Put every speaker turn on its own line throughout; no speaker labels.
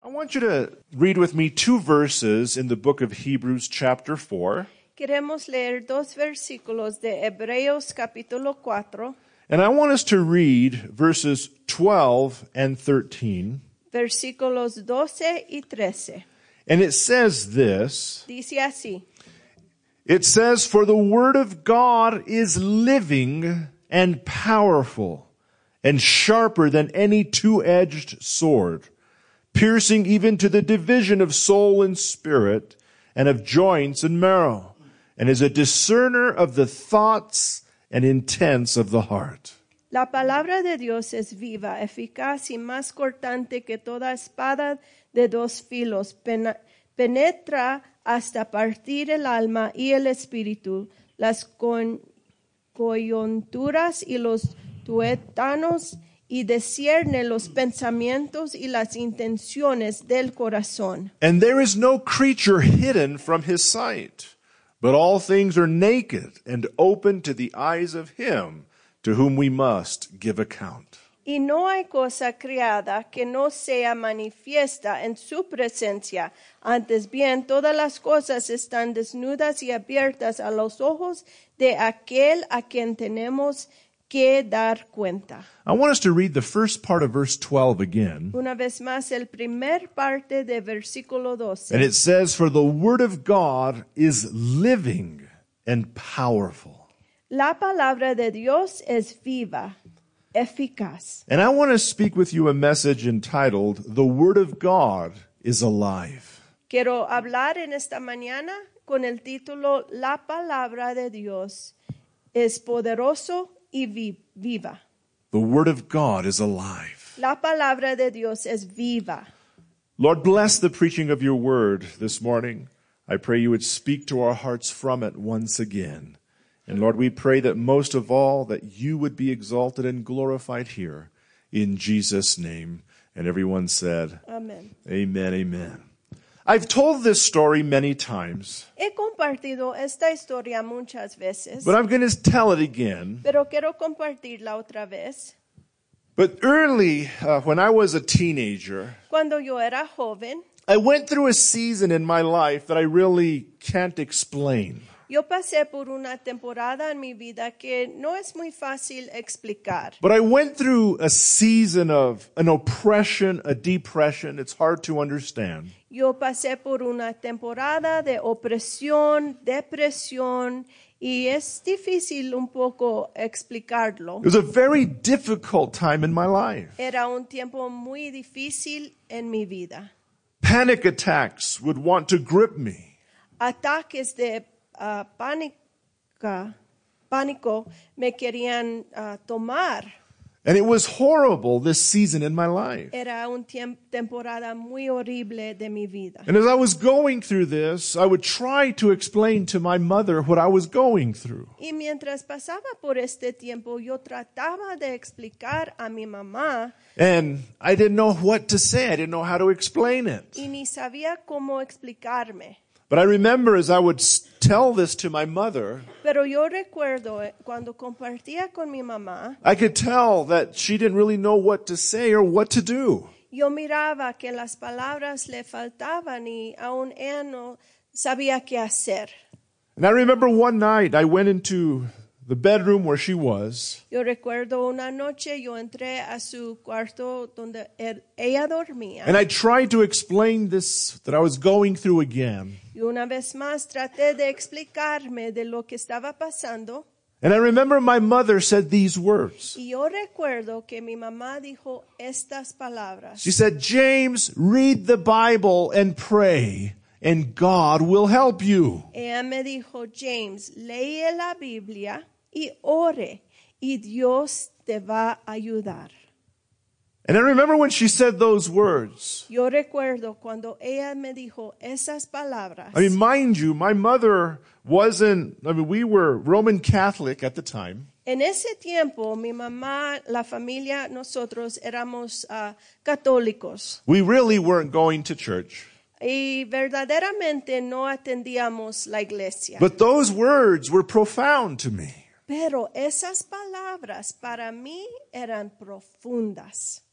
I want you to read with me 2 verses in the book of Hebrews chapter 4.
Queremos leer 2 versículos de Hebreos capítulo 4,
And I want us to read verses 12 and 13.
versículos 12 y 13.
And it says this.
Dice así:
It says, "For the word of God is living and powerful and sharper than any two-edged sword, piercing even to the division of soul and spirit and of joints and marrow, and is a discerner of the thoughts and intents of the heart."
La palabra de Dios es viva, eficaz y más cortante que toda espada de 2 filos. Penetra hasta partir el alma y el espíritu, las coyunturas y los tuétanos, y discierne los pensamientos y las intenciones del corazón.
And there is no creature hidden from his sight, but all things are naked and open to the eyes of him to whom we must give account.
Y no hay cosa creada que no sea manifiesta en su presencia. Antes bien, todas las cosas están desnudas y abiertas a los ojos de aquel a quien tenemos que dar cuenta.
I want us to read the first part of verse 12 again.
Una vez más, el primer parte de versículo 12.
And it says, "For the word of God is living and powerful."
La palabra de Dios es viva, eficaz.
And I want to speak with you a message entitled, "The word of God is alive."
Quiero hablar en esta mañana con el título La palabra de Dios es poderoso y viva.
The word of God is alive.
La palabra de Dios es viva.
Lord, bless the preaching of your word this morning. I pray you would speak to our hearts from it once again. And Lord, we pray that most of all, that you would be exalted and glorified here in Jesus' name. And everyone said,
Amén.
Amen, amen. I've told this story many times,
He compartido esta historia muchas veces,
but I'm going to tell it again.
pero quiero compartirla otra vez.
But early, when I was a teenager,
Cuando yo era joven,
I went through a season in my life that I really can't explain.
yo pasé por una temporada en mi vida que no es muy fácil explicar.
But I went through a season of an oppression, a depression. It's hard to understand.
Yo pasé por una temporada de opresión, depresión, y es difícil un poco explicarlo.
It was a very difficult time in my life.
Era un tiempo muy difícil en mi vida.
Panic attacks would want to grip me.
Ataques de pánico me querían tomar.
And it was horrible, this season in my life.
Era una temporada muy horrible de mi vida.
And as I was going through this, I would try to explain to my mother what I was going through.
Y mientras pasaba por este tiempo, yo trataba de explicar a mi mamá.
And I didn't know what to say. I didn't know how to explain it.
Y ni sabía cómo explicarme.
But I remember as I would tell this to my mother,
Pero yo recuerdo cuando compartía con mi mamá,
I could tell that she didn't really know what to say or what to do.
yo miraba que las palabras le faltaban y aún ella no sabía qué hacer.
And I remember one night I went into the bedroom where she was,
Yo recuerdo una noche yo entré a su cuarto donde ella dormía.
and I tried to explain this that I was going through again.
Y una vez más traté de explicarme de lo que estaba pasando.
And I remember my mother said these words.
Y yo recuerdo que mi mamá dijo estas palabras.
She said, "James, read the Bible and pray, and God will help you."
Ella me dijo, James, lee la Biblia y ore, y Dios te va a ayudar.
And I remember when she said those words.
Yo recuerdo cuando ella me dijo esas palabras.
I mean, mind you, my mother we were Roman Catholic at the time.
En ese tiempo, mi mamá, la familia, nosotros éramos católicos.
We really weren't going to church.
Y verdaderamente no atendíamos la iglesia.
But those words were profound to me.
Pero esas palabras para mí eran profundas.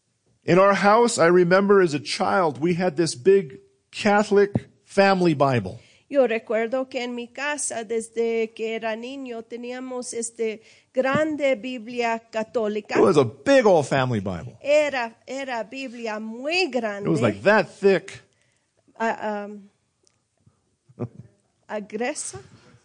In our house, I remember as a child, we had this big Catholic family Bible.
Yo recuerdo que en mi casa, desde que era niño, teníamos grande Biblia católica.
It was a big old family Bible.
Era Biblia muy grande.
It was like that thick.
Gruesa.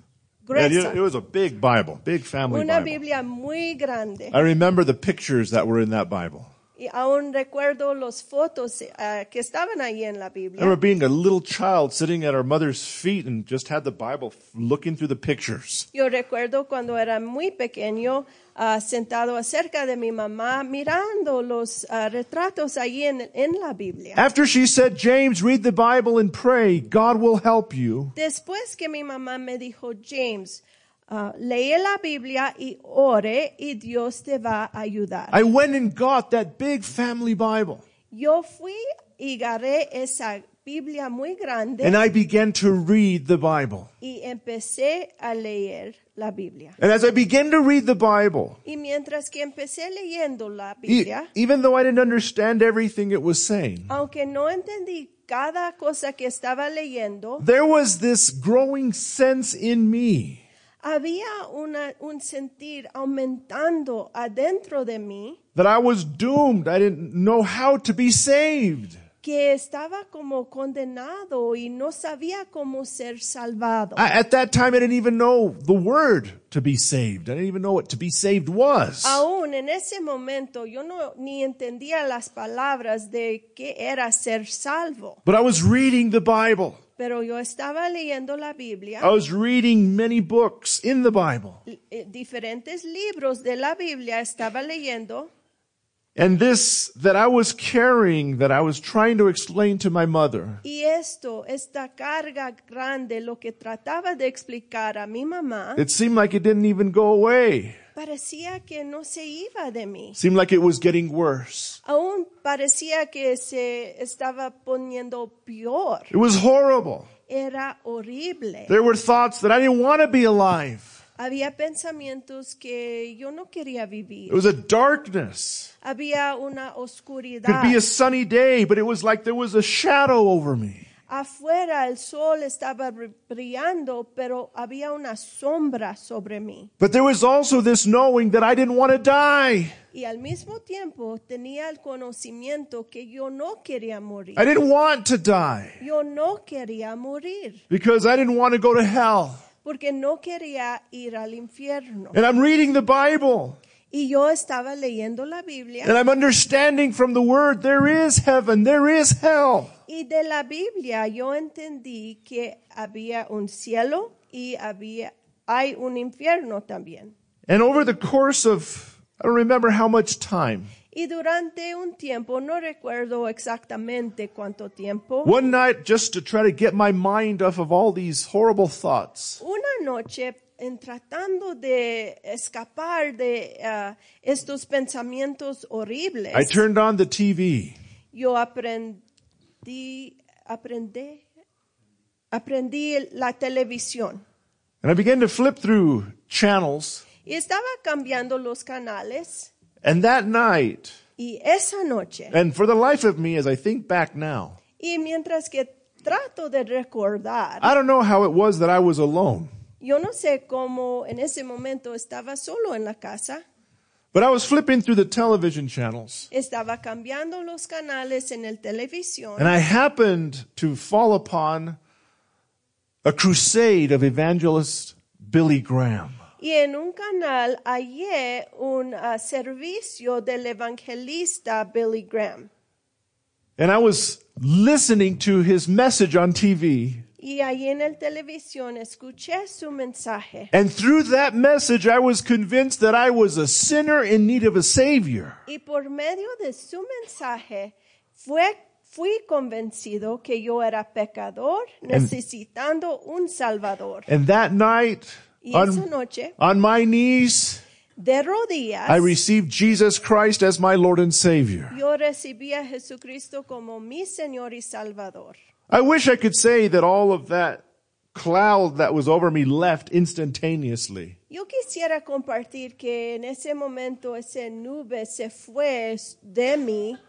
And it was a big Bible, big family
Una
Bible.
Biblia muy grande.
I remember the pictures that were in that Bible.
Y aún recuerdo los fotos que estaban ahí en la
I
Biblia.
remember being a little child sitting at our mother's feet and just had the Bible looking through the pictures.
Yo recuerdo cuando era muy pequeño, sentado acerca de mi mamá, mirando los retratos ahí en la Biblia.
After she said, James, read the Bible and pray, God will help you.
Después que mi mamá me dijo, James, lee la Biblia y ore y Dios te va a ayudar.
I went and got that big family Bible.
Yo fui y agarré esa Biblia muy grande
And I began to read the Bible.
y empecé a leer la Biblia.
And as I began to read the Bible,
Y mientras que empecé leyendo la Biblia,
even though I didn't understand everything it was saying,
aunque no entendí cada cosa que estaba leyendo,
there was this growing sense in me
había un sentir aumentando adentro de mí
that I was doomed. I didn't know how to be saved.
que estaba como condenado y no sabía cómo ser salvado.
At that time, I didn't even know the word to be saved. I didn't even know what to be saved was.
Aún en ese momento yo ni entendía las palabras de qué era ser salvo,
But I was reading the Bible.
pero yo estaba leyendo la Biblia,
I was reading many books in the Bible.
Diferentes libros de la Biblia estaba leyendo.
And this that I was carrying, that I was trying to explain to my mother,
Y esta carga grande, lo que trataba de explicar a mi mamá,
it seemed like it didn't even go away.
parecía que no se iba de mí.
It seemed like it was getting worse.
Aún parecía que se estaba poniendo peor.
It was horrible.
Era horrible.
There were thoughts that I didn't want to be alive.
Había pensamientos que yo no quería
It
vivir.
was a darkness.
Había una
It could
oscuridad.
be a sunny day, but it was like there was a shadow over me.
Afuera el sol estaba brillando, pero había una sombra sobre mí.
But there was also this knowing that I didn't want to die.
Y al mismo tiempo tenía el conocimiento que yo no quería morir.
I didn't want to die
Yo no quería morir
because I didn't want to go to hell.
porque no quería ir al infierno.
And I'm reading the Bible.
Y yo estaba leyendo la Biblia
And I'm understanding from the word there is heaven, there is hell.
y de la Biblia yo entendí que había un cielo y hay un infierno también.
And over the course of, I don't remember how much time,
Y durante un tiempo, no recuerdo exactamente cuánto tiempo,
one night just to try to get my mind off of all these horrible thoughts,
una noche en tratando de escapar de estos pensamientos horribles,
I turned on the TV.
yo aprendí la televisión
And I began to flip through channels.
y estaba cambiando los canales
And that night,
y esa noche,
and for the life of me as I think back now,
y mientras que trato de recordar,
I don't know how it was that I was alone.
yo no sé cómo en ese momento estaba solo en la casa,
But I was flipping through the television channels.
estaba cambiando los canales en el televisión.
And I happened to fall upon a crusade of evangelist Billy Graham.
Y en un canal hallé un servicio del evangelista Billy Graham.
And I was listening to his message on TV.
Y allí en el televisión escuché su mensaje.
And through that message, I was convinced that I was a sinner in need of a Savior.
Y por medio de su mensaje fui convencido que yo era pecador necesitando un salvador.
And that night,
Y esa noche,
on my knees,
de rodillas,
I received Jesus Christ as my Lord and Savior.
yo recibí a Jesucristo como mi Señor y Salvador.
I wish I could say that all of that cloud that was over me left instantaneously.
Yo quisiera compartir que en ese momento esa nube se fue de mí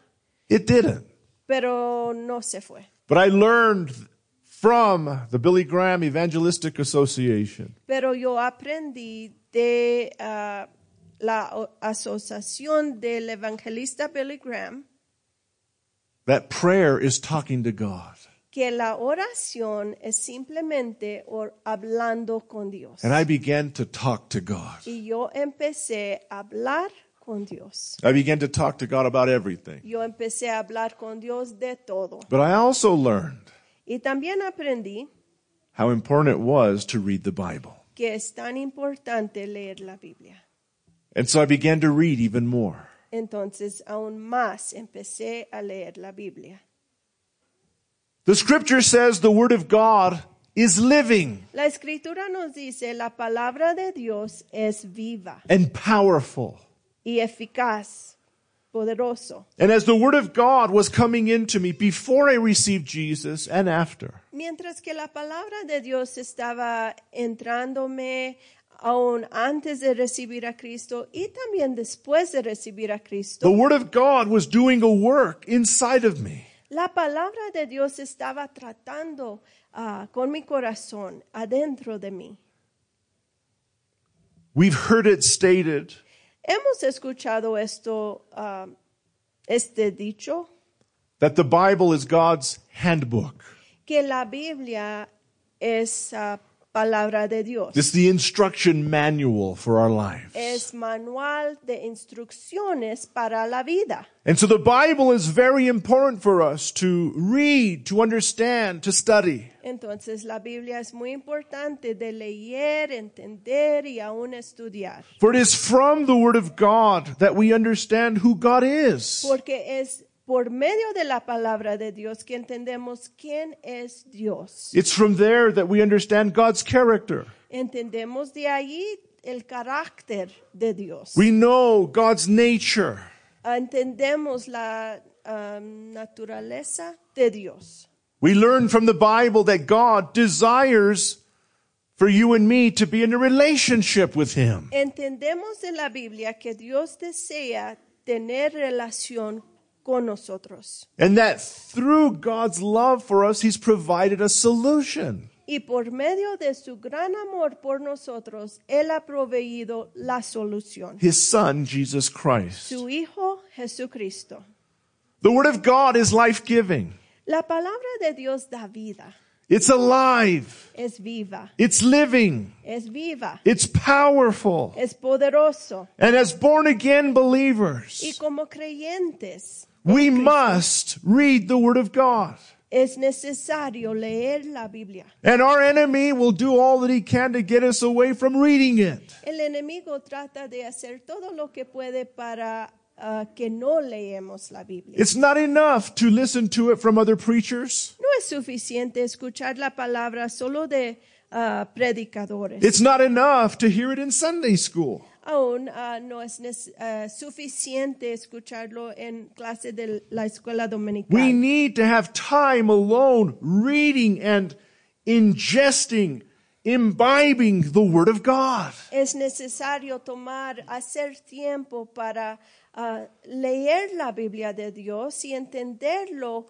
It didn't.
pero no se fue.
But I learned from the Billy Graham Evangelistic Association
Pero yo aprendí de la asociación del evangelista Billy Graham
that prayer is talking to God.
que la oración es simplemente hablando con Dios.
And I began to talk to God.
Y yo empecé a hablar con Dios.
I began to talk to God about everything.
Yo empecé a hablar con Dios de todo.
But I also learned
Y también aprendí
how important it was to read the Bible.
que es tan importante leer la Biblia.
And so I began to read even more.
Entonces, aún más empecé a leer la Biblia.
The scripture says the word of God is living
La Escritura nos dice, la palabra de Dios es viva
and powerful.
y eficaz, poderoso.
And as the word of God was coming into me before I received Jesus and after,
Mientras que la palabra de Dios estaba entrándome aún antes de recibir a Cristo y también después de recibir a
the
Cristo,
word of God was doing a work inside of me.
la palabra de Dios estaba tratando con mi corazón, adentro de mí.
We've heard it stated
Hemos escuchado esto, este dicho,
that the Bible is God's handbook.
que la Biblia es palabra de Dios.
It's the instruction manual for our lives.
Es manual de instrucciones para la vida.
And so the Bible is very important for us to read, to understand, to study.
Entonces la Biblia es muy importante de leer, entender y aún estudiar.
For it is from the Word of God that we understand who God is.
Porque es por medio de la palabra de Dios que entendemos quién es Dios.
It's from there that we understand God's character.
Entendemos de ahí el carácter de Dios.
We know God's nature.
Entendemos la naturaleza de Dios.
We learn from the Bible that God desires for you and me to be in a relationship with Him.
Entendemos de la Biblia que Dios desea tener relación con nosotros.
And that through God's love for us, He's provided a solution.
Y por medio de su gran amor por nosotros, Él ha proveído la solución.
His Son, Jesus Christ.
Su Hijo Jesucristo.
The Word of God is life-giving.
La palabra de Dios da vida.
It's alive.
Es viva.
It's living.
Es viva.
It's powerful.
Es poderoso.
And as born-again believers,
Y como creyentes,
we must read the Word of God.
es necesario leer la Biblia.
And our enemy will do all that he can to get us away from reading it.
El enemigo trata de hacer todo lo que puede para que no leemos la Biblia.
It's not enough to listen to it from other preachers.
No es suficiente escuchar la palabra solo de predicadores.
It's not enough to hear it in Sunday school.
Aún no es suficiente escucharlo en clase de la escuela dominical.
We need to have time alone reading and ingesting, imbibing the Word of God.
Es necesario hacer tiempo para leer la Biblia de Dios y entenderlo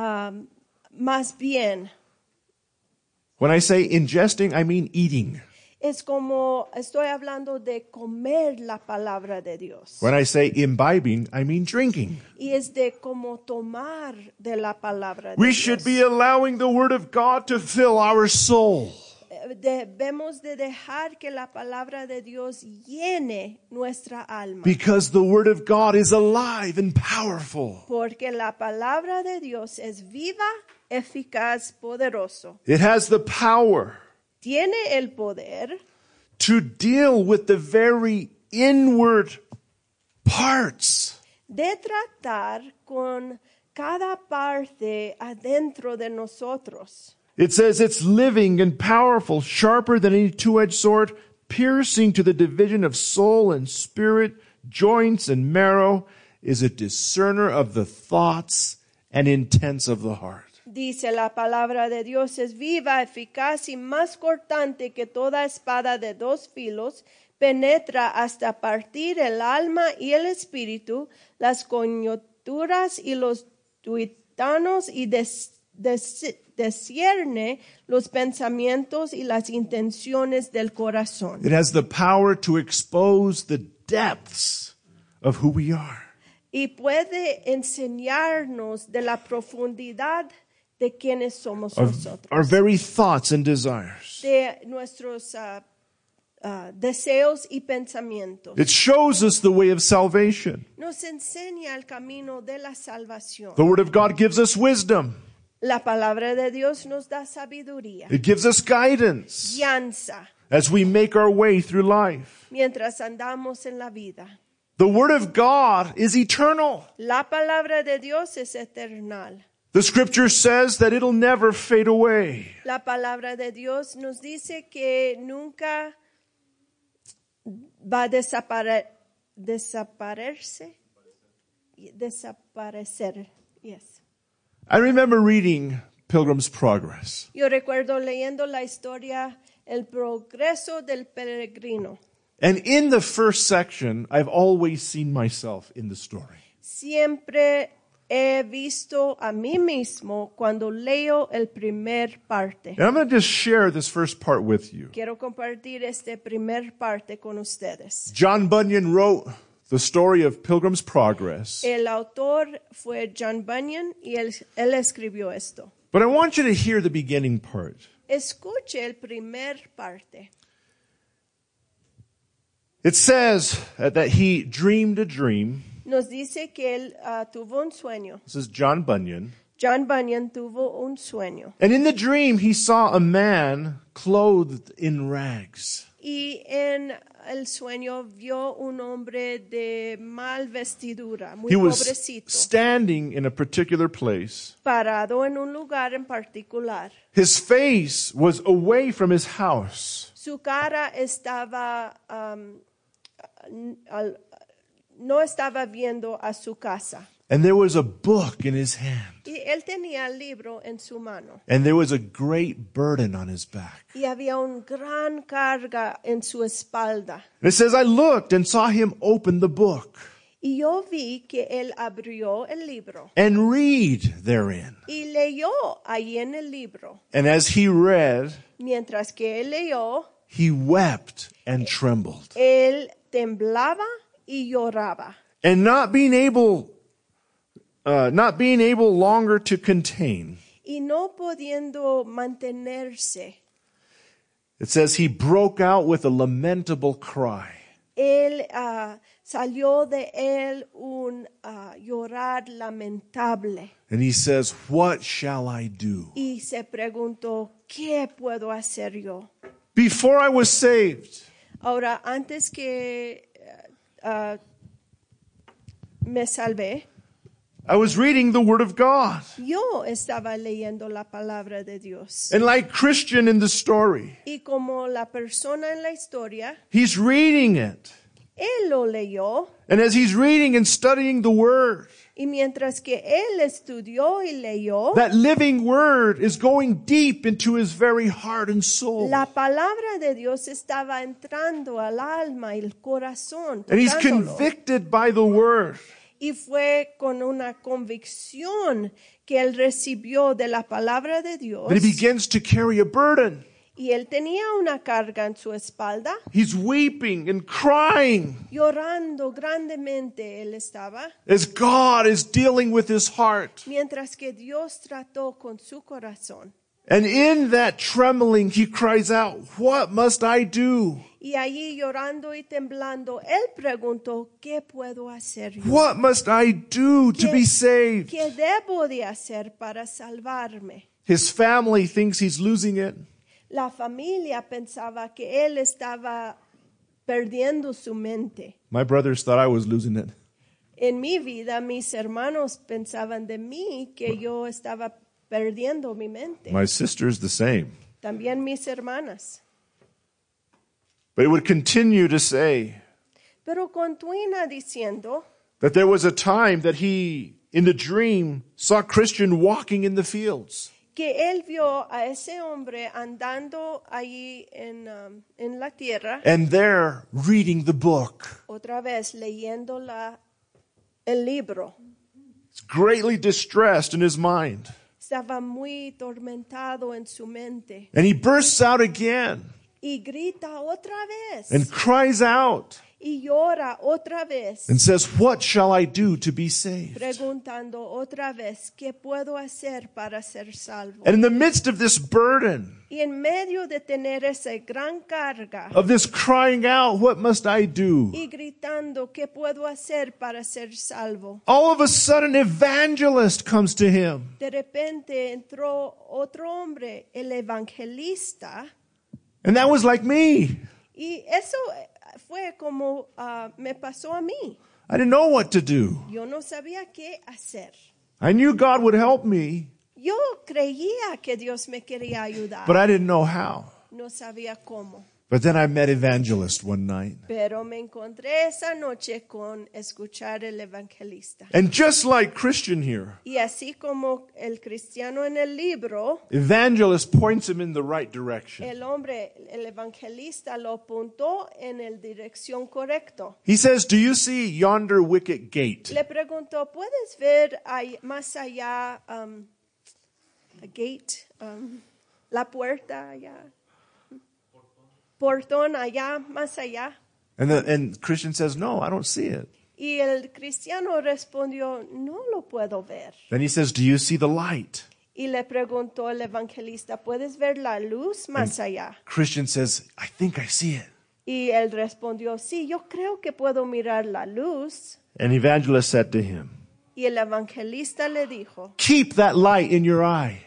más bien.
When I say ingesting, I mean eating.
Es como estoy hablando de comer la palabra de Dios.
When I say imbibing, I mean drinking.
Y es de como tomar de la palabra de
We
Dios.
should be allowing the Word of God to fill our soul.
Debemos de dejar que la palabra de Dios llene nuestra alma.
Because the Word of God is alive and powerful.
Porque la palabra de Dios es viva, eficaz, poderoso.
It has the power
Tiene el poder
to deal with the very inward parts.
de tratar con cada parte adentro de nosotros.
It says it's living and powerful, sharper than any two-edged sword, piercing to the division of soul and spirit, joints and marrow, is a discerner of the thoughts and intents of the heart.
Dice la palabra de Dios es viva, eficaz y más cortante que toda espada de dos filos, penetra hasta partir el alma y el espíritu, las coyunturas y los escrutanos y discierne los pensamientos y las intenciones del corazón.
It has the power to expose the depths of who we are.
Y puede enseñarnos de la profundidad de quienes somos
Of
nosotros.
our very thoughts and desires.
De nuestros deseos y pensamientos.
It shows us the way of salvation.
Nos enseña el camino de la salvación.
The Word of God gives us wisdom.
La palabra de Dios nos da sabiduría,
It gives us guidance
guianza,
as we make our way through life.
mientras andamos en la vida.
The Word of God is eternal.
La palabra de Dios es eternal.
The Scripture says that it'll never fade away.
La palabra de Dios nos dice que nunca va a desaparecer. Yes.
I remember reading Pilgrim's Progress.
Yo recuerdo leyendo la historia El progreso del peregrino.
And in the first section, I've always seen myself in the story.
Siempre he visto a mí mismo cuando leo el primer parte.
And I'm going to just share this first part with you.
Quiero compartir este primer parte con ustedes.
John Bunyan wrote the story of Pilgrim's Progress.
El autor fue John Bunyan y él escribió esto.
But I want you to hear the beginning part.
Escuche el primer parte.
It says that he dreamed a dream.
Nos dice que él tuvo un sueño.
This is John Bunyan.
John Bunyan tuvo un sueño.
And in the dream, he saw a man clothed in rags.
Y en el sueño vio un hombre de mal vestidura, muy
He was
pobrecito,
standing in a particular place.
parado en un lugar en particular.
His face was away from his house.
Su cara estaba, no estaba viendo a su casa.
And there was a book in his hand.
Y él tenía el libro en su mano.
And there was a great burden on his back.
Y había una gran carga en su espalda.
And it says, I looked and saw him open the book
Y yo vi que él abrió el libro
and read therein.
y leyó ahí en el libro.
And as he read,
Mientras que él leyó,
he wept and trembled.
él temblaba y lloraba.
And not being able longer to contain,
Y no pudiendo mantenerse,
it says he broke out with a lamentable cry.
él salió de él un llorar lamentable.
And he says, what shall I do?
Y se preguntó, ¿qué puedo hacer yo?
Before I was saved,
Ahora, antes que me salvé,
I was reading the Word of God.
yo estaba leyendo la palabra de Dios.
And like Christian in the story,
Y como la persona en la historia,
he's reading it.
él lo leyó.
And as he's reading and studying the Word,
Y mientras que él estudió y leyó,
that living Word is going deep into his very heart and soul.
la palabra de Dios estaba entrando al alma y el corazón.
And he's
tocándolo.
convicted by the Word.
Y fue con una convicción que él recibió de la palabra de Dios.
And he begins to carry a burden.
Y él tenía una carga en su espalda.
He's weeping and crying
Llorando grandemente él estaba.
as God is dealing with his heart.
Mientras que Dios trató con su corazón.
And in that trembling, he cries out, what must I do?
Y allí llorando y temblando, él preguntó, ¿qué puedo hacer yo?
What must I do to be saved?
¿Qué debo de hacer para salvarme?
His family thinks he's losing it.
La familia pensaba que él estaba perdiendo su mente.
My brothers thought I was losing it.
En mi vida, mis hermanos pensaban de mí que yo estaba perdiendo mi mente.
My sister's the same.
También mis hermanas.
But it would continue to say
Pero continúa diciendo
that there was a time that he, in the dream, saw Christian walking in the fields.
que él vio a ese hombre andando allí en la tierra,
And there, reading the book.
otra vez leyendo el libro.
He's greatly distressed in his mind.
Estaba muy tormentado en su mente.
And he bursts out again
Y grita otra vez.
and cries out
Y llora otra vez.
and says, "What shall I do to be saved?"
Preguntando otra vez, ¿qué puedo hacer para ser salvo?
And in the midst of this burden,
Y en medio de tener esa gran carga
of this crying out, "What must I do?"
y gritando, ¿qué puedo hacer para ser salvo?
all of a sudden, an evangelist comes to him.
De repente entró otro hombre, el evangelista,
And that was like me.
y eso fue como me pasó a mí.
I didn't know what to do.
Yo no sabía qué hacer.
I knew God would help me,
Yo creía que Dios me quería ayudar.
but I didn't know how.
No sabía cómo.
But then I met Evangelist one night.
Pero me encontré esa noche con escuchar el evangelista.
And just like Christian here,
Y así como el cristiano en el libro,
Evangelist points him in the right direction.
el hombre, el evangelista lo apuntó en la dirección correcta.
He says, "Do you see yonder wicket gate?"
Le preguntó, ¿puedes ver más allá, a gate, la puerta allá? Portón allá, más allá.
And Christian says, "No, I don't see it."
Y el cristiano respondió, no lo puedo ver.
Then he says, "Do you see the light?"
Y le preguntó el evangelista, ¿puedes ver la luz más allá?
Christian says, "I think I see it."
Y él respondió, sí, yo creo que puedo mirar la luz.
And Evangelist said to him,
Y el evangelista le dijo,
"Keep that light in your eye.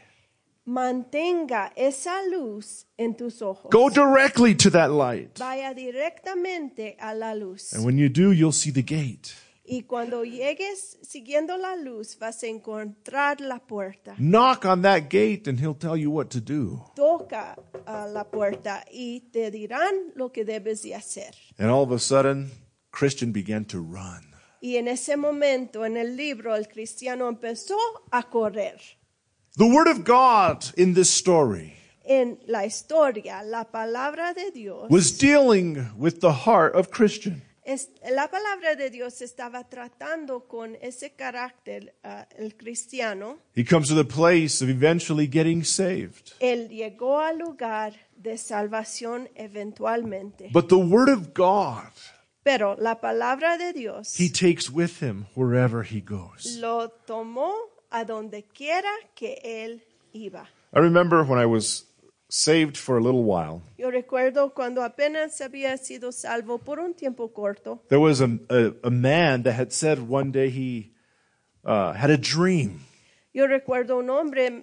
mantenga esa luz en tus ojos.
Go directly to that light.
Vaya directamente a la luz.
And when you do, you'll see the gate.
Y cuando llegues siguiendo la luz, vas a encontrar la puerta.
Knock on that gate and he'll tell you what to do."
Toca a la puerta y te dirán lo que debes de hacer.
And all of a sudden, Christian began to run.
Y en ese momento, en el libro, el cristiano empezó a correr.
The word of God in this story
En la historia, la palabra de Dios,
was dealing with the heart of Christian.
la palabra de Dios estaba tratando con ese carácter, el cristiano.
He comes to the place of eventually getting saved.
Él llegó al lugar de salvación eventualmente.
But the word of God,
Pero la palabra de Dios
he takes with him wherever he goes.
lo tomó a donde quiera que él iba.
I remember when I was saved for a little while,
Yo recuerdo cuando apenas había sido salvo por un tiempo corto.
there was a man that had said one day he had a dream.
Yo recuerdo un hombre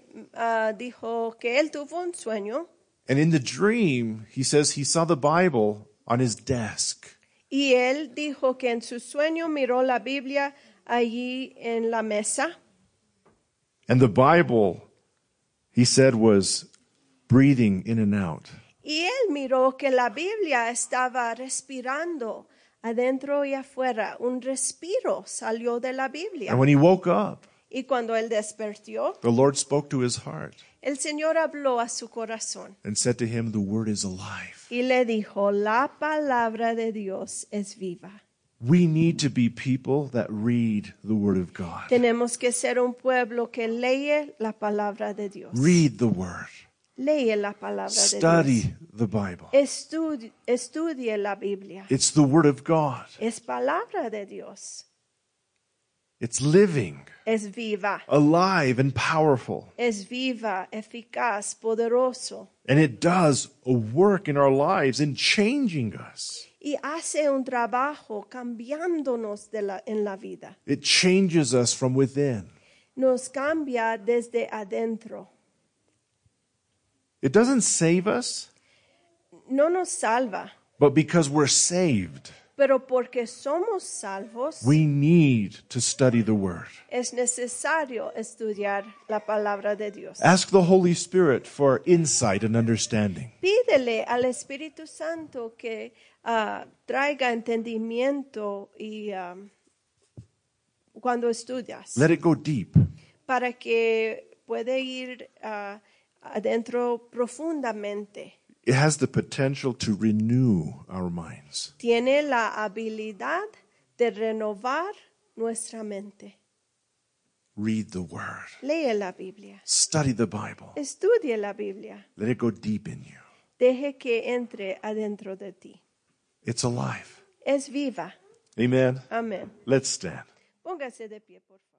dijo que él tuvo un sueño
And in the dream, he says he saw the Bible on his desk.
y él dijo que en su sueño miró la Biblia allí en la mesa
And the Bible, he said, was breathing in and out.
y él miró que la Biblia estaba respirando adentro y afuera. Un respiro salió de la Biblia.
And when he woke up,
Y cuando él despertó,
the Lord spoke to his heart
el Señor habló a su corazón
and said to him, "The word is alive."
y le dijo, la palabra de Dios es viva.
We need to be people that read the word of God.
Tenemos que ser un pueblo que lee la palabra de Dios.
Read the word.
Lee la palabra de
Study
Dios.
the Bible.
Estudie la Biblia.
It's the word of God.
Es palabra de Dios.
It's living,
Es viva.
alive, and powerful.
Es viva, eficaz, poderoso.
And it does a work in our lives in changing us.
Y hace un trabajo cambiándonos en la vida.
It changes us from within.
Nos cambia desde adentro.
It doesn't save us,
No nos salva,
but because we're saved,
pero porque somos salvos,
we need to study the word.
es necesario estudiar la palabra de Dios.
Ask the Holy Spirit for insight and understanding.
Pídele al Espíritu Santo que traiga entendimiento y cuando estudias,
Let it go deep.
para que pueda ir adentro profundamente.
It has the potential to renew our minds.
Tiene la habilidad de renovar nuestra mente.
Read the Word.
Lee la Biblia.
Study the Bible.
Estudie la Biblia.
Let it go deep in you.
Deje que entre adentro de ti.
It's alive.
Es viva.
Amen.
Amén.
Let's stand.
Póngase de pie, por favor.